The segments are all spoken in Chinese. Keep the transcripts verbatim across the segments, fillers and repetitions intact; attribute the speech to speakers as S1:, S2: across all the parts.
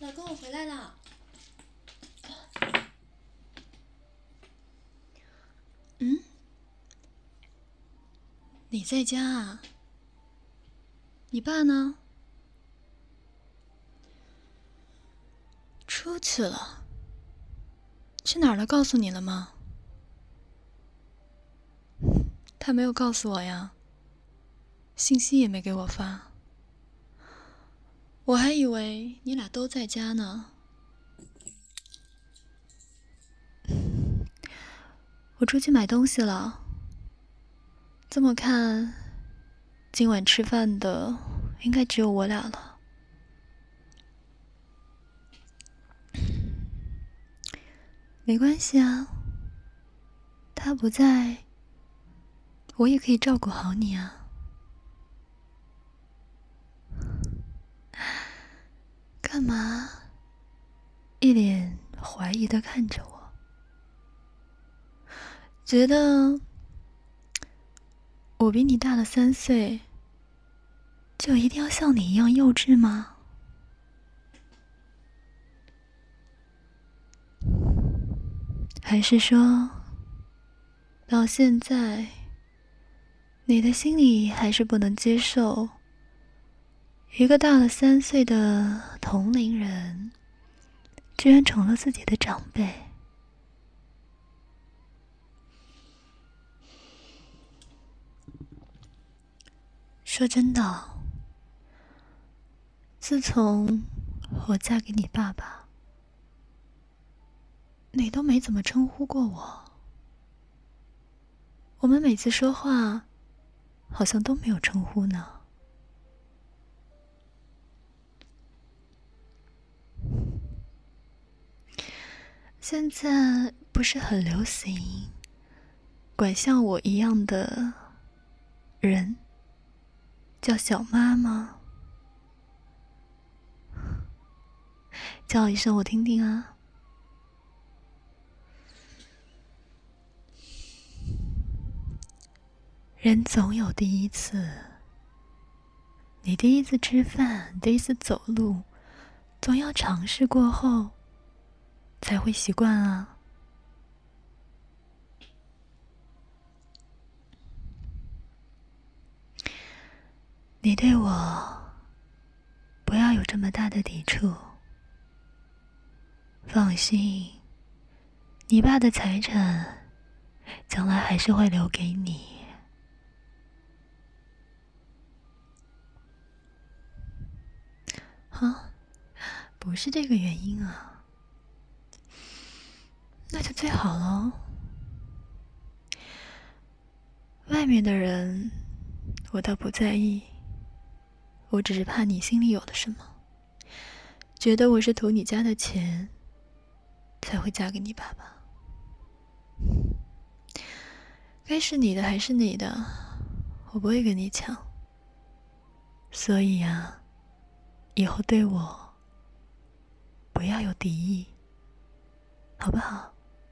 S1: 老公，我回来了。嗯？你在家啊？你爸呢？出去了。去哪儿了？告诉你了吗？他没有告诉我呀，信息也没给我发。我还以为你俩都在家呢。我出去买东西了。这么看，今晚吃饭的应该只有我俩了。没关系啊，他不在，我也可以照顾好你啊。干嘛？一脸怀疑地看着我，觉得我比你大了三岁，就一定要像你一样幼稚吗？还是说，到现在，你的心里还是不能接受一个大了三岁的同龄人，居然成了自己的长辈？说真的，自从我嫁给你爸爸，你都没怎么称呼过我。我们每次说话，好像都没有称呼呢。现在不是很流行管像我一样的人叫小妈吗？叫一声我听听啊。人总有第一次，你第一次吃饭，第一次走路，总要尝试过后才会习惯啊。你对我不要有这么大的抵触。放心，你爸的财产将来还是会留给你。啊，不是这个原因啊。那就最好了。外面的人我倒不在意，我只是怕你心里有了什么，觉得我是图你家的钱才会嫁给你爸爸。该是你的还是你的，我不会跟你抢。所以啊，以后对我不要有敌意，好不好？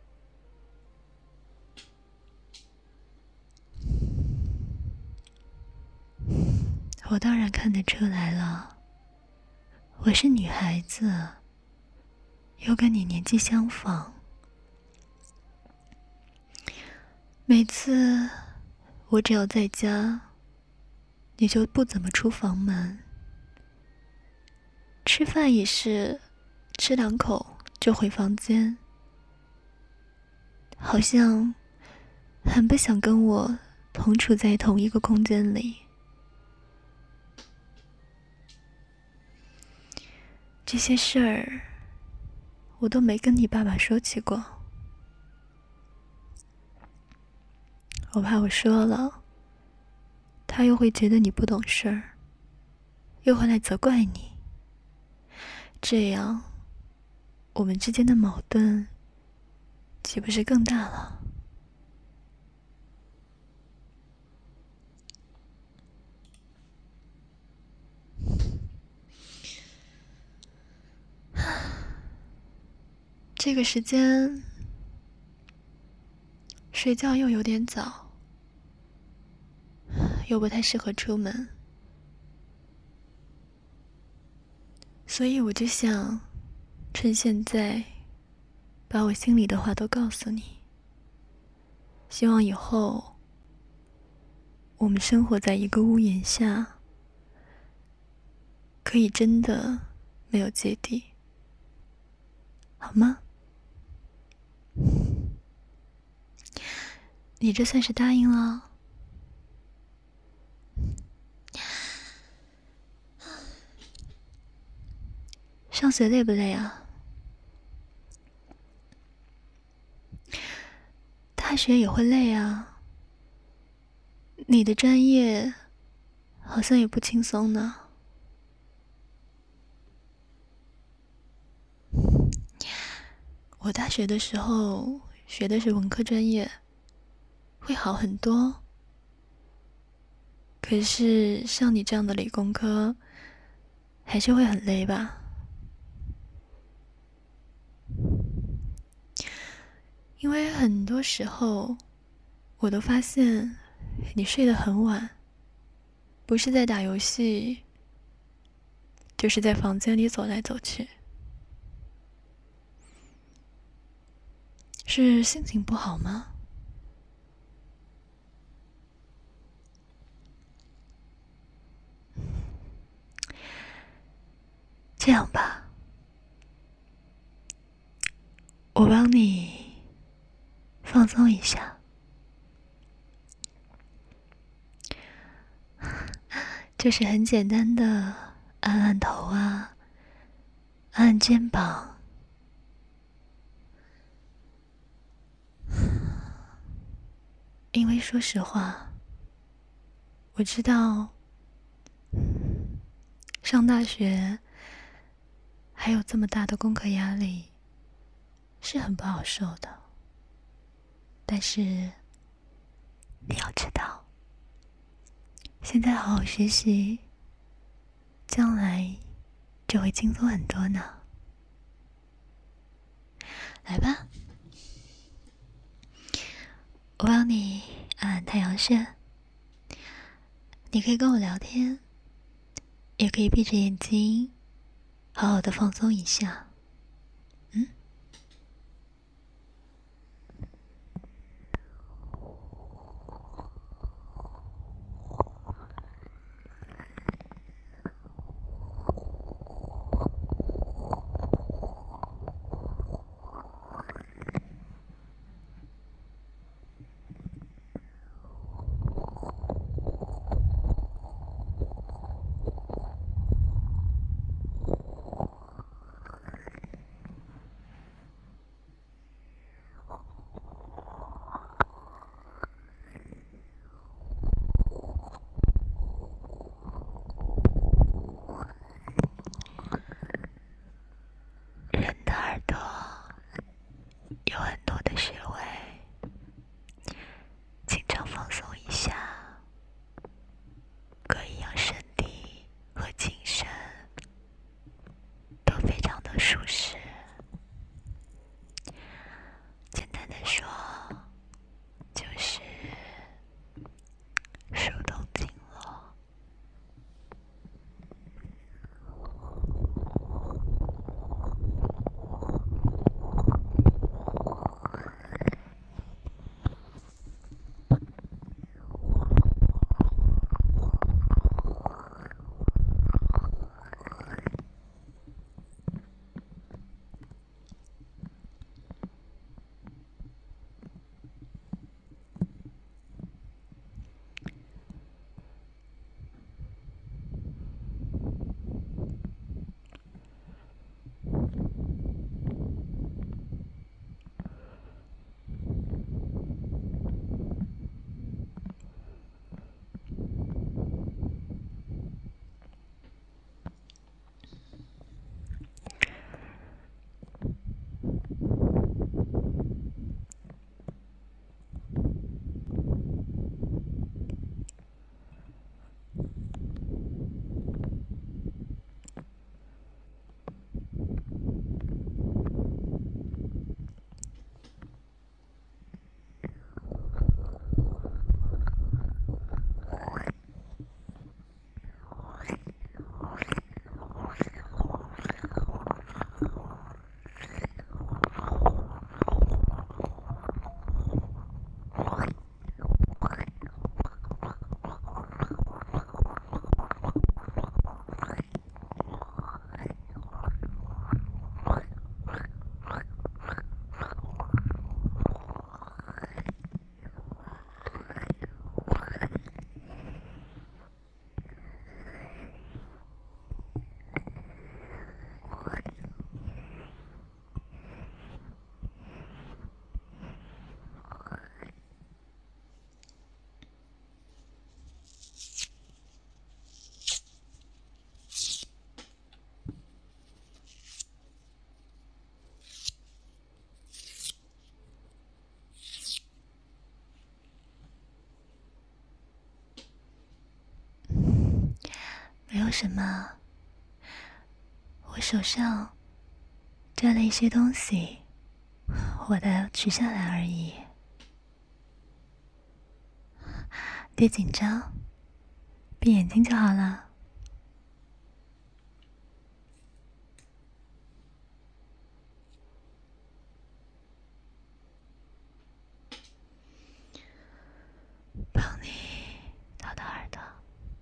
S1: 我当然看得出来了，我是女孩子，又跟你年纪相仿。每次我只要在家，你就不怎么出房门，吃饭也是吃两口就回房间，好像很不想跟我同处在同一个空间里。这些事儿我都没跟你爸爸说起过，我怕我说了，他又会觉得你不懂事儿，又会来责怪你，这样我们之间的矛盾岂不是更大了？这个时间睡觉又有点早，又不太适合出门，所以我就想趁现在，把我心里的话都告诉你。希望以后，我们生活在一个屋檐下，可以真的没有芥蒂，好吗？你这算是答应了。上学累不累啊？大学也会累啊。你的专业好像也不轻松呢。我大学的时候学的是文科专业，会好很多。可是像你这样的理工科，还是会很累吧？因为很多时候，我都发现你睡得很晚，不是在打游戏，就是在房间里走来走去。是心情不好吗？这样吧，我帮你放松一下，就是很简单的按按头啊，按按肩膀。因为说实话，我知道上大学还有这么大的功课压力是很不好受的，但是你要知道，现在好好学习，将来就会轻松很多呢。来吧，我帮你按按太阳穴，你可以跟我聊天，也可以闭着眼睛好好的放松一下。嗯， 没有什么，我手上沾了一些东西，我把它取下来而已。别紧张，闭眼睛就好了。帮你掏掏耳朵。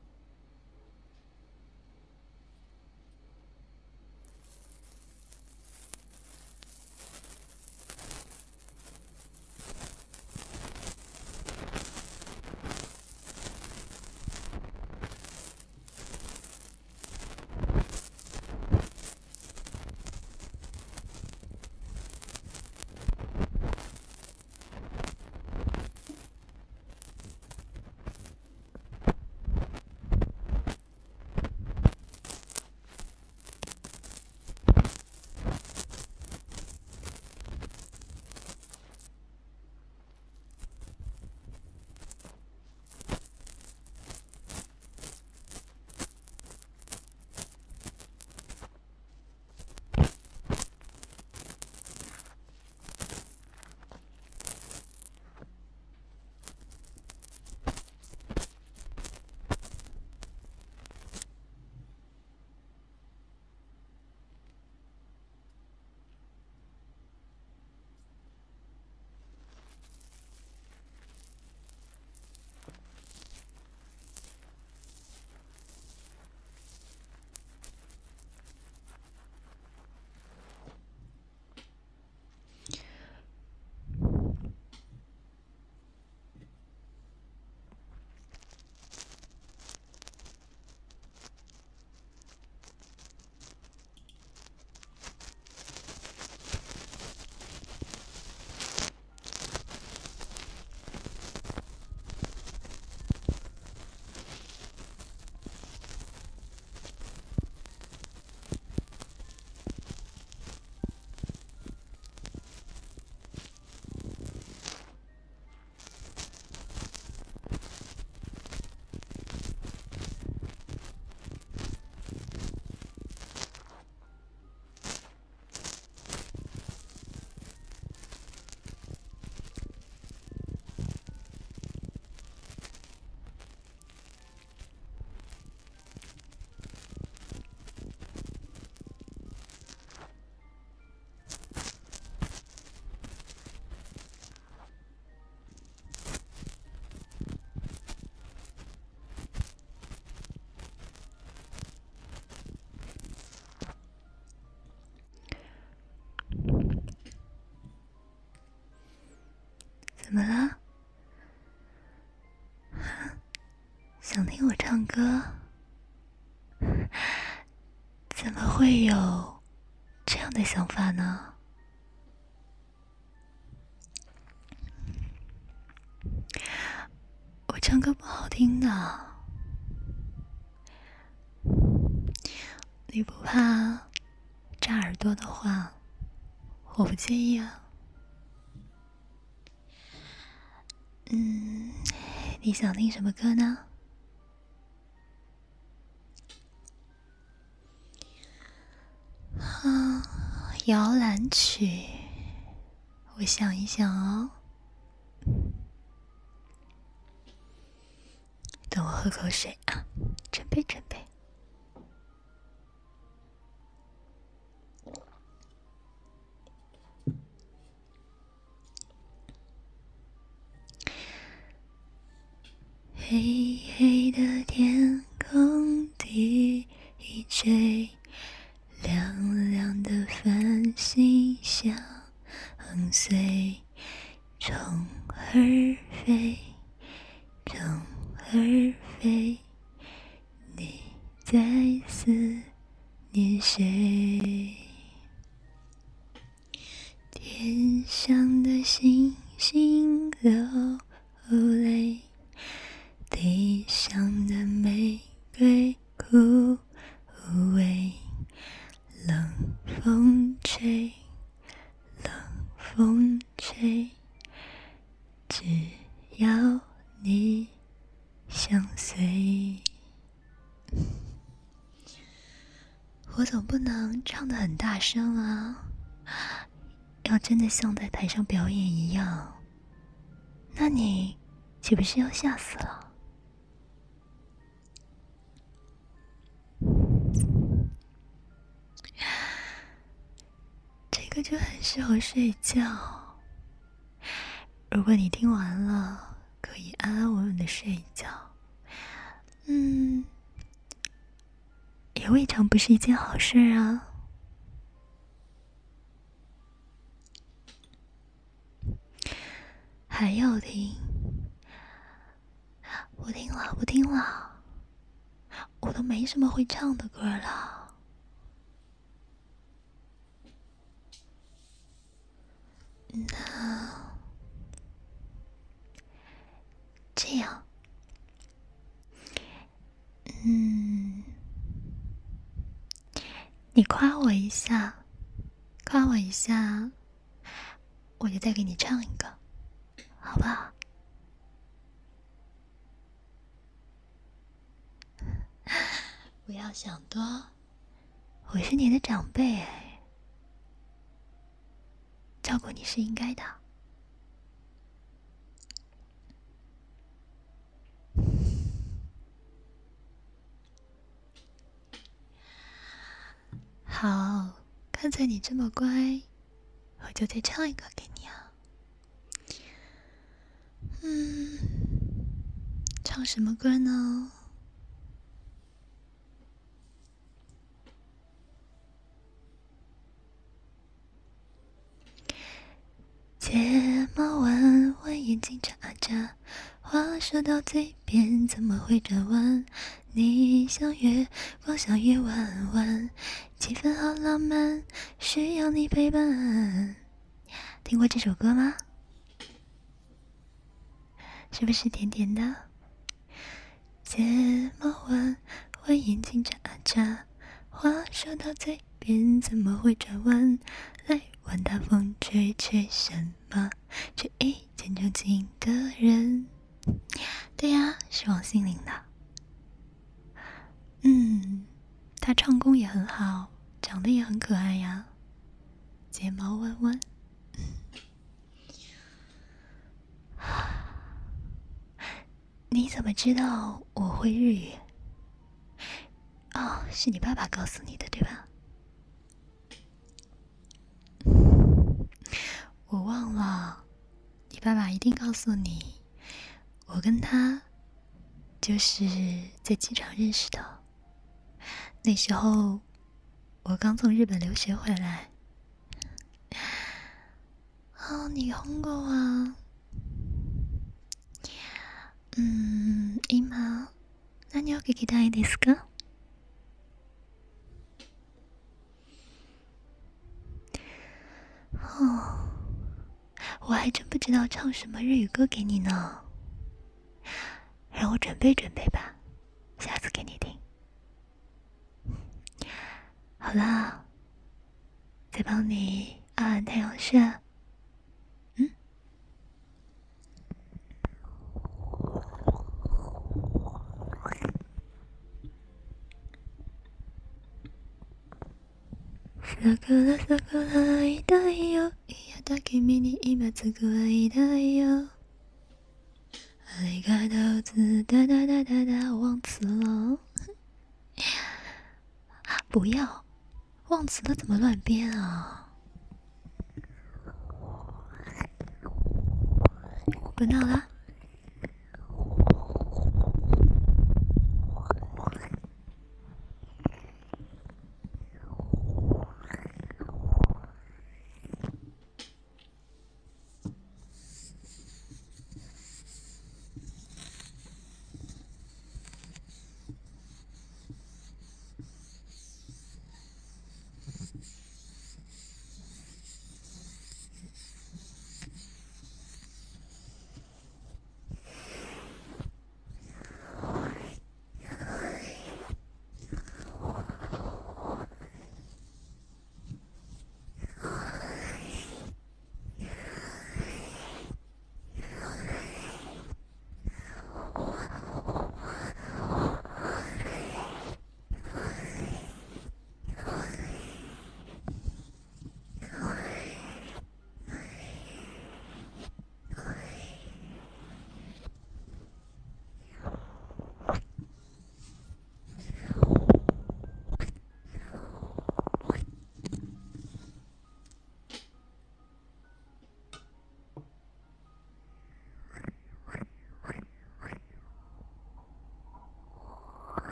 S1: 怎么了？想听我唱歌？怎么会有这样的想法呢？我唱歌不好听的，你不怕扎耳朵的话，我不介意啊。嗯，你想听什么歌呢？啊，摇篮曲，我想一想哦。等我喝口水啊，准备准备。黑黑的天空低垂，亮亮的繁星相随，虫儿飞，虫儿飞，你在思念谁？天上的星星流泪，地上的玫瑰枯萎，冷风吹，冷风吹，只要你相随。 不能唱得很大声啊？要真的像在台上表演一样，那你岂不是要吓死了？这个就很适合睡觉。如果你听完了，可以安安稳稳的睡一觉，嗯，也未尝不是一件好事啊。还要听？不听了，不听了，我都没什么会唱的歌了。那这样，嗯，你夸我一下，夸我一下，我就再给你唱一个，好不好？不要想多，我是你的长辈哎，照顾你是应该的。好，看在你这么乖，我就再唱一个给你啊。嗯，唱什么歌呢？睫毛弯弯，眼睛眨眨，话说到嘴边怎么会转弯？你像月光，像月弯弯，气氛好浪漫，需要你陪伴。听过这首歌吗？是不是甜甜的？睫毛弯弯，眼睛眨眨，话说到嘴边怎么会转弯？来玩大风吹吹什么？却一见钟情的人。对呀，是王心凌的。嗯，她唱功也很好，长得也很可爱呀，睫毛弯弯。你怎么知道我会日语？哦，是你爸爸告诉你的，对吧？我忘了，你爸爸一定告诉你，我跟他就是在机场认识的。那时候我刚从日本留学回来。あ、日本語は、うーん、今、何を聞きたいですか？哦，我还真不知道唱什么日语歌给你呢，让我准备准备吧，下次给你听。好啦，再帮你按按太阳穴。嗯。桜桜いたいよ、嫌だ君に今すぐ会いたいよ。ありがとうつ哒哒哒哒哒，忘词了。不要，忘词了怎么乱编啊？不闹啦。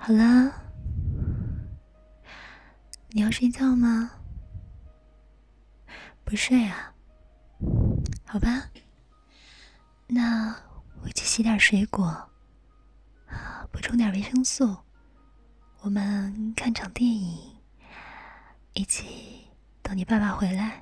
S1: 好啦，你要睡觉吗？不睡啊？好吧，那我去洗点水果，补充点维生素，我们看场电影，一起等你爸爸回来。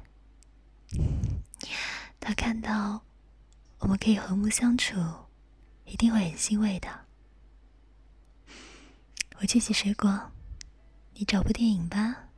S1: 他看到我们可以和睦相处，一定会很欣慰的。我去洗水果，你找部电影吧。